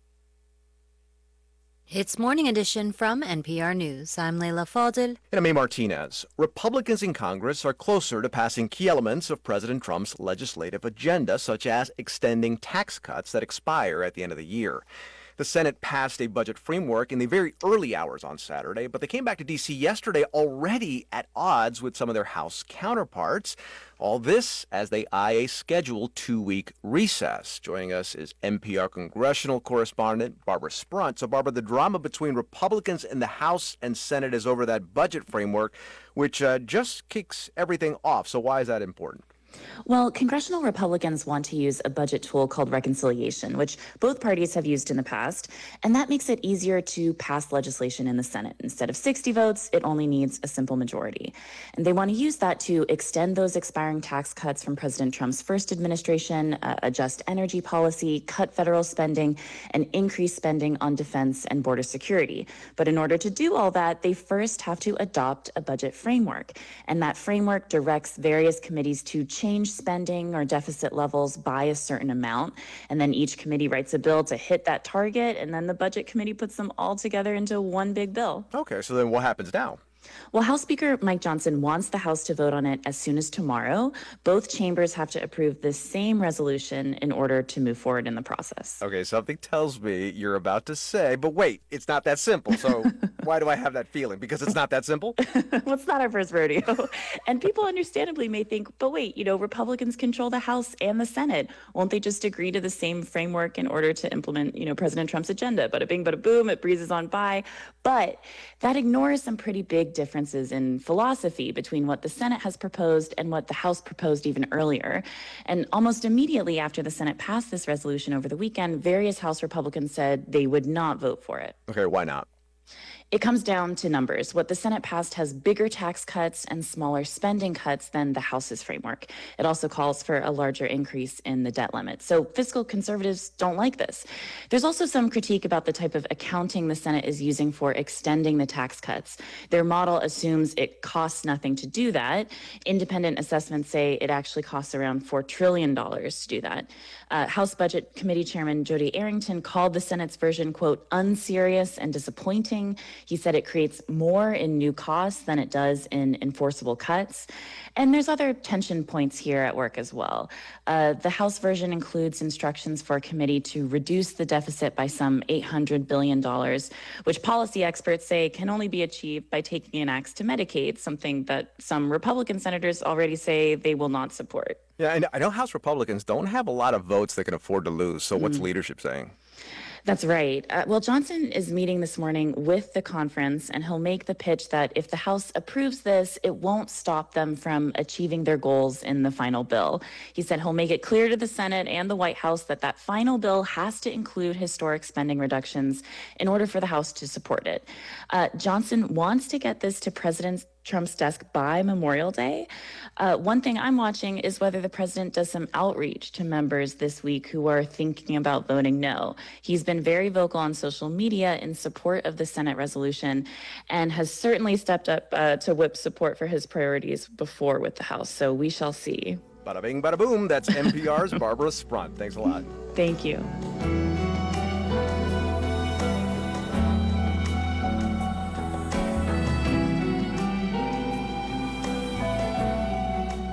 It's Morning Edition from NPR News. I'm Leila Fadel. And I'm A. Martinez. Republicans in Congress are closer to passing key elements of President Trump's legislative agenda, such as extending tax cuts that expire at the end of the year. The Senate passed a budget framework in the very early hours on Saturday, but they came back to D.C. yesterday already at odds with some of their House counterparts. All this as they eye a scheduled 2-week recess. Joining us is NPR congressional correspondent Barbara Sprunt. So, Barbara, the drama between Republicans in the House and Senate is over that budget framework, which just kicks everything off. So why is that important? Well, congressional Republicans want to use a budget tool called reconciliation, which both parties have used in the past, and that makes it easier to pass legislation in the Senate. Instead of 60 votes, it only needs a simple majority. And they want to use that to extend those expiring tax cuts from President Trump's first administration, adjust energy policy, cut federal spending, and increase spending on defense and border security. But in order to do all that, they first have to adopt a budget framework. And that framework directs various committees to change spending or deficit levels by a certain amount. And then each committee writes a bill to hit that target. And then the budget committee puts them all together into one big bill. Okay, so then what happens now? Well, House Speaker Mike Johnson wants the House to vote on it as soon as tomorrow. Both chambers have to approve the same resolution in order to move forward in the process. Okay, something tells me you're about to say, but wait, it's not that simple. So why do I have that feeling? Because it's not that simple? Well, it's not our first rodeo. And people understandably may think, but wait, Republicans control the House and the Senate. Won't they just agree to the same framework in order to implement, President Trump's agenda? Bada bing, bada boom, it breezes on by. But that ignores some pretty big differences in philosophy between what the Senate has proposed and what the House proposed even earlier. And almost immediately after the Senate passed this resolution over the weekend, various House Republicans said they would not vote for it. Okay, why not? It comes down to numbers. What the Senate passed has bigger tax cuts and smaller spending cuts than the House's framework. It also calls for a larger increase in the debt limit. So fiscal conservatives don't like this. There's also some critique about the type of accounting the Senate is using for extending the tax cuts. Their model assumes it costs nothing to do that. Independent assessments say it actually costs around $4 trillion to do that. House Budget Committee Chairman Jody Arrington called the Senate's version, quote, unserious and disappointing. He said it creates more in new costs than it does in enforceable cuts. And there's other tension points here at work as well. The House version includes instructions for a committee to reduce the deficit by some $800 billion, which policy experts say can only be achieved by taking an axe to Medicaid, something that some Republican senators already say they will not support. Yeah, and I know House Republicans don't have a lot of votes they can afford to lose. So what's leadership saying? That's right. Well, Johnson is meeting this morning with the conference, and he'll make the pitch that if the House approves this, it won't stop them from achieving their goals in the final bill. He said he'll make it clear to the Senate and the White House that that final bill has to include historic spending reductions in order for the House to support it. Johnson wants to get this to President Trump's desk by Memorial Day. One thing I'm watching is whether the president does some outreach to members this week who are thinking about voting no. He's been very vocal on social media in support of the Senate resolution and has certainly stepped up to whip support for his priorities before with the House. So we shall see. Bada bing, bada boom. That's NPR's Barbara Sprunt. Thanks a lot. Thank you.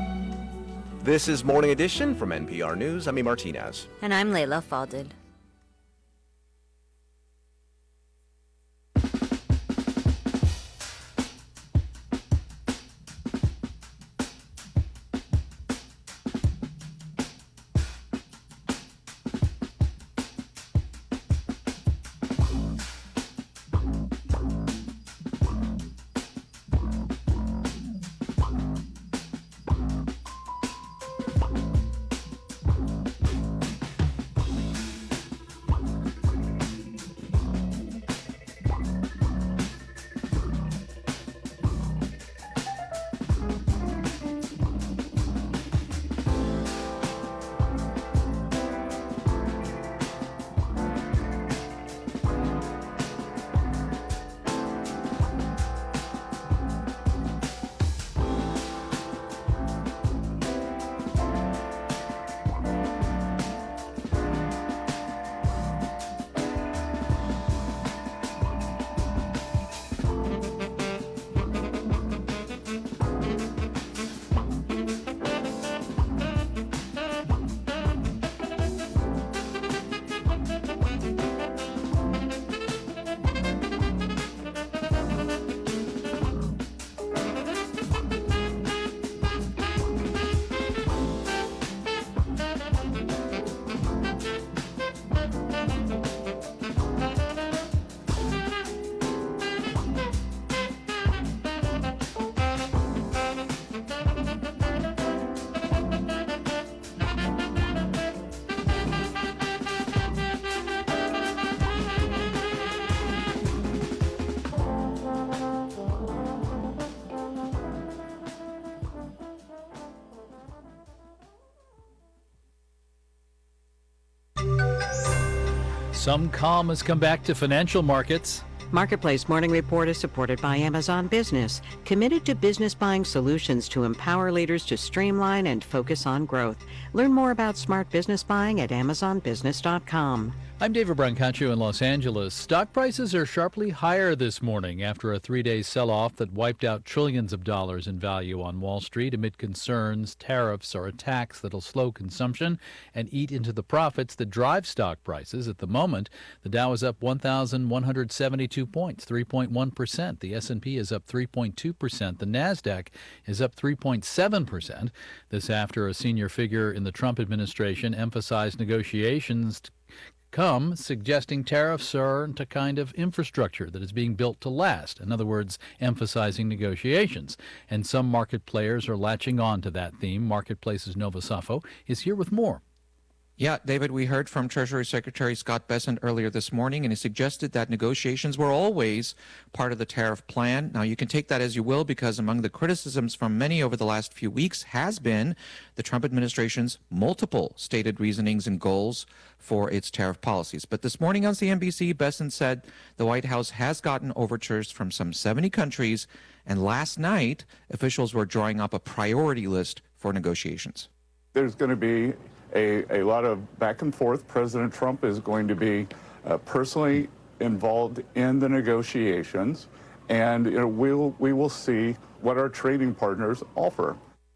This is Morning Edition from NPR News. I'm E. Martinez. And I'm Leila Fadel. Some calm has come back to financial markets. Marketplace Morning Report is supported by Amazon Business, committed to business buying solutions to empower leaders to streamline and focus on growth. Learn more about smart business buying at amazonbusiness.com. I'm David Brancaccio in Los Angeles. Stock prices are sharply higher this morning after a three-day sell-off that wiped out trillions of dollars in value on Wall Street amid concerns tariffs are a tax that'll slow consumption and eat into the profits that drive stock prices. At the moment, the Dow is up 1,172 points, 3.1%. The S&P is up 3.2%. The Nasdaq is up 3.7%. This after a senior figure in the Trump administration emphasized negotiations come, suggesting tariffs are a kind of infrastructure that is being built to last. In other words, emphasizing negotiations. And some market players are latching on to that theme. Marketplace's Nova Safo is here with more. Yeah, David, we heard from Treasury Secretary Scott Bessent earlier this morning, and he suggested that negotiations were always part of the tariff plan. Now, you can take that as you will, because among the criticisms from many over the last few weeks has been the Trump administration's multiple stated reasonings and goals for its tariff policies. But this morning on CNBC, Bessent said the White House has gotten overtures from some 70 countries, and last night, officials were drawing up a priority list for negotiations. There's going to be a lot of back and forth. President Trump is going to be personally involved in the negotiations, and we will see what our trading partners offer.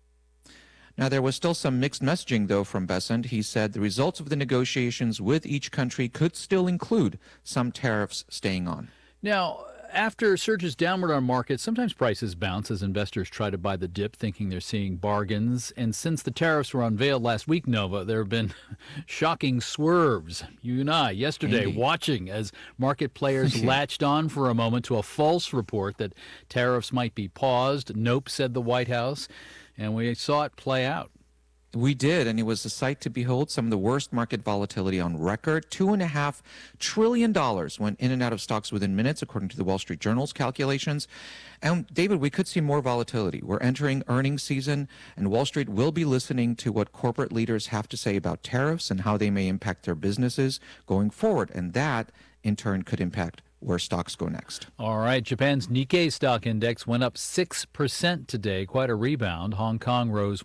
Now, there was still some mixed messaging, though, from Bessent. He said the results of the negotiations with each country could still include some tariffs staying on. Now, after surges downward on markets, sometimes prices bounce as investors try to buy the dip, thinking they're seeing bargains. And since the tariffs were unveiled last week, Nova, there have been shocking swerves. You and I, yesterday, watching as market players latched on for a moment to a false report that tariffs might be paused. Nope, said the White House. And we saw it play out. We did, and it was a sight to behold. Some of the worst market volatility on record. $2.5 trillion went in and out of stocks within minutes, according to the Wall Street Journal's calculations. And David, we could see more volatility. We're entering earnings season, and Wall Street will be listening to what corporate leaders have to say about tariffs and how they may impact their businesses going forward. And that, in turn, could impact where stocks go next. All right. Japan's Nikkei stock index went up 6% today, quite a rebound. Hong Kong rose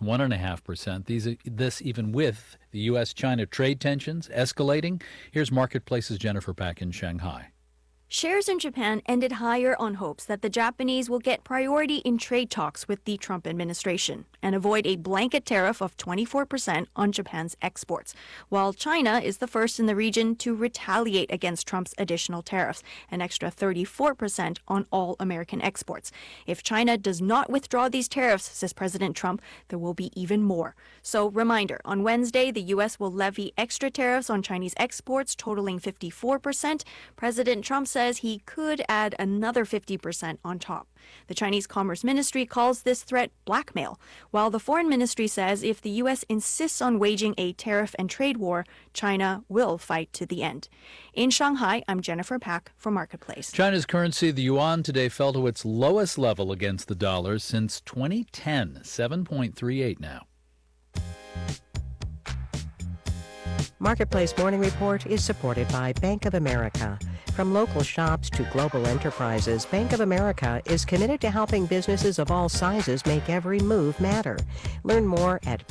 1.5%. This even with the U.S.-China trade tensions escalating. Here's Marketplace's Jennifer Pack in Shanghai. Shares in Japan ended higher on hopes that the Japanese will get priority in trade talks with the Trump administration and avoid a blanket tariff of 24% on Japan's exports, while China is the first in the region to retaliate against Trump's additional tariffs, an extra 34% on all American exports. If China does not withdraw these tariffs, says President Trump, there will be even more. So, reminder, on Wednesday, the U.S. will levy extra tariffs on Chinese exports totaling 54%. President Trump says he could add another 50% on top. The Chinese Commerce Ministry calls this threat blackmail, while the Foreign Ministry says if the U.S. insists on waging a tariff and trade war, China will fight to the end. In Shanghai, I'm Jennifer Pack for Marketplace. China's currency, the yuan, today fell to its lowest level against the dollar since 2010, 7.38 now. Marketplace Morning Report is supported by Bank of America. From local shops to global enterprises, Bank of America is committed to helping businesses of all sizes make every move matter. Learn more at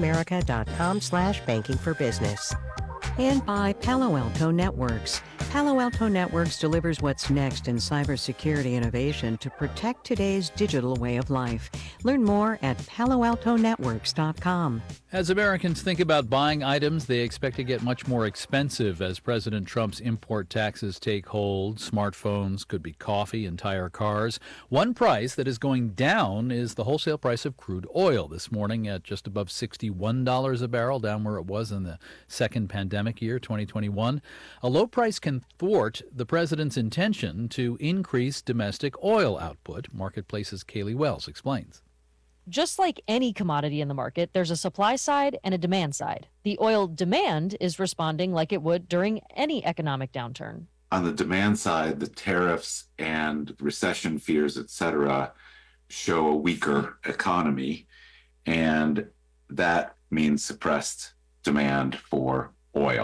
bankofamerica.com/bankingforbusiness. And by Palo Alto Networks. Palo Alto Networks delivers what's next in cybersecurity innovation to protect today's digital way of life. Learn more at paloaltonetworks.com. As Americans think about buying items, they expect to get much more expensive as President Trump's import taxes take hold. Smartphones, could be coffee, entire cars. One price that is going down is the wholesale price of crude oil this morning at just above $61 a barrel, down where it was in the second pandemic year, 2021. A low price can thwart the president's intention to increase domestic oil output. Marketplace's Kaylee Wells explains. Just like any commodity in the market, there's a supply side and a demand side. The oil demand is responding like it would during any economic downturn. On the demand side, the tariffs and recession fears, et cetera, show a weaker economy, and that means suppressed demand for oil.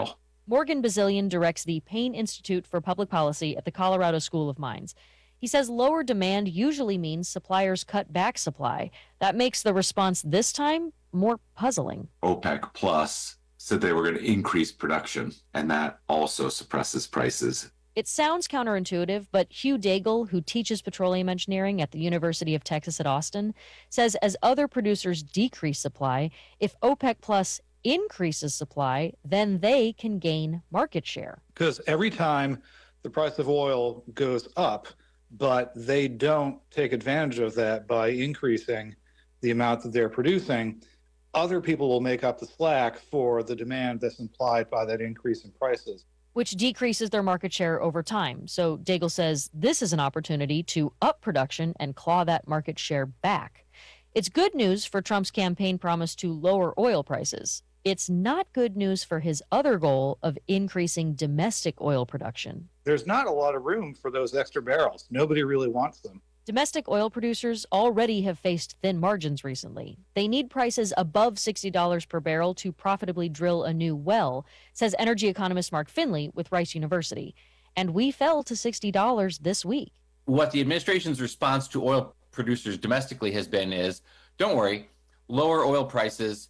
Morgan Bazilian directs the Payne Institute for Public Policy at the Colorado School of Mines. He says lower demand usually means suppliers cut back supply. That makes the response this time more puzzling. OPEC Plus said they were going to increase production, and that also suppresses prices. It sounds counterintuitive, but Hugh Daigle, who teaches petroleum engineering at the University of Texas at Austin, says as other producers decrease supply, if OPEC Plus increases supply, then they can gain market share. Because every time the price of oil goes up, but they don't take advantage of that by increasing the amount that they're producing, other people will make up the slack for the demand that's implied by that increase in prices, which decreases their market share over time. So Daigle says this is an opportunity to up production and claw that market share back. It's good news for Trump's campaign promise to lower oil prices. It's not good news for his other goal of increasing domestic oil production. There's not a lot of room for those extra barrels. Nobody really wants them. Domestic oil producers already have faced thin margins recently. They need prices above $60 per barrel to profitably drill a new well, says energy economist Mark Finley with Rice University. And we fell to $60 this week. What the administration's response to oil producers domestically has been is, don't worry, lower oil prices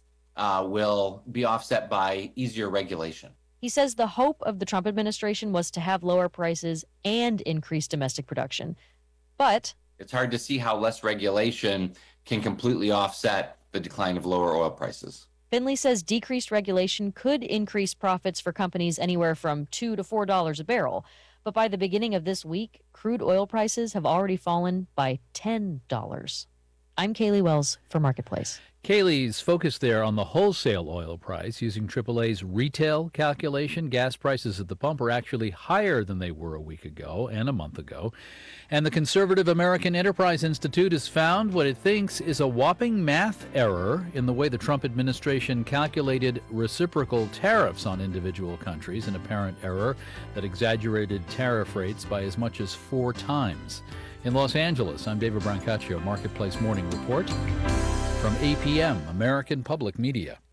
will be offset by easier regulation. He says the hope of the Trump administration was to have lower prices and increase domestic production. But it's hard to see how less regulation can completely offset the decline of lower oil prices. Finley says decreased regulation could increase profits for companies anywhere from $2 to $4 a barrel. But by the beginning of this week, crude oil prices have already fallen by $10. I'm Kaylee Wells for Marketplace. Kaylee's focused there on the wholesale oil price. Using AAA's retail calculation, gas prices at the pump are actually higher than they were a week ago and a month ago. And the conservative American Enterprise Institute has found what it thinks is a whopping math error in the way the Trump administration calculated reciprocal tariffs on individual countries, an apparent error that exaggerated tariff rates by as much as 4 times. In Los Angeles, I'm David Brancaccio, Marketplace Morning Report from APM, American Public Media.